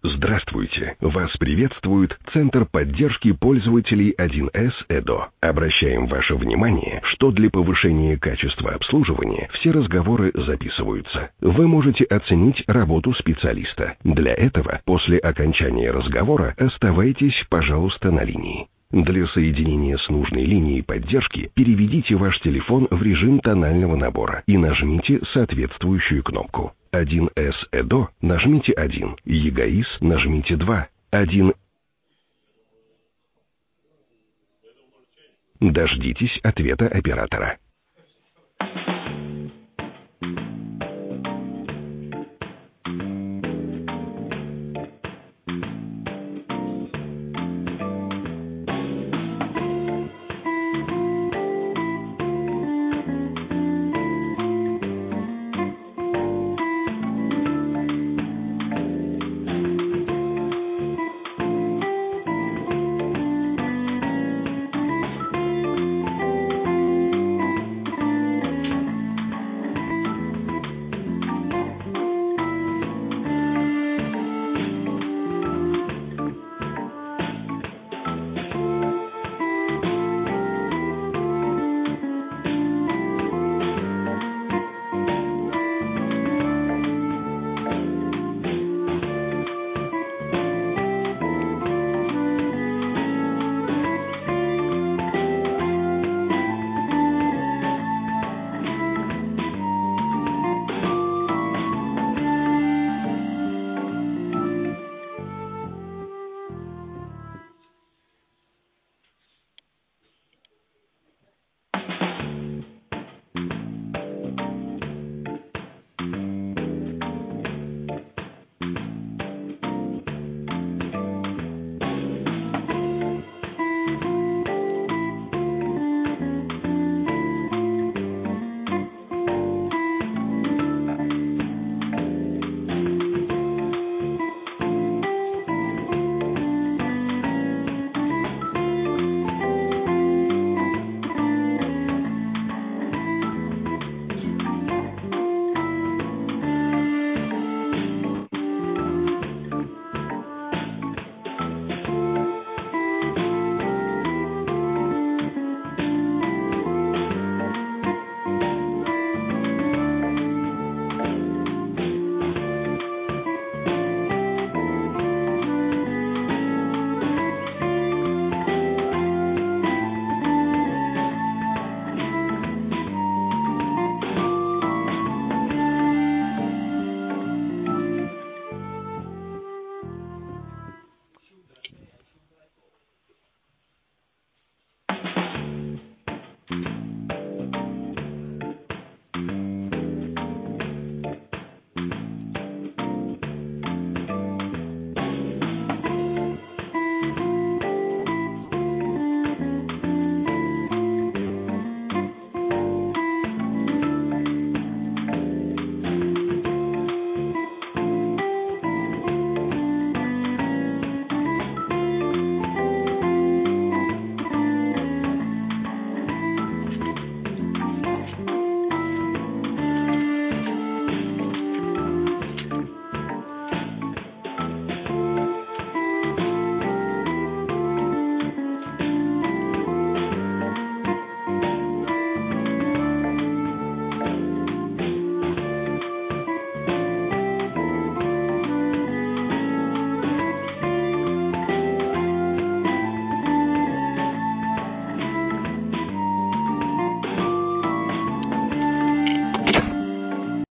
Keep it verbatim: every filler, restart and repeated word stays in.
Здравствуйте! Вас приветствует Центр поддержки пользователей один эс Эдо. Обращаем ваше внимание, что для повышения качества обслуживания все разговоры записываются. Вы можете оценить работу специалиста. Для этого после окончания разговора оставайтесь, пожалуйста, на линии. Для соединения с нужной линией поддержки переведите ваш телефон в режим тонального набора и нажмите соответствующую кнопку. один эс Эдо нажмите один, ЕГАИС нажмите два, один. Дождитесь ответа оператора.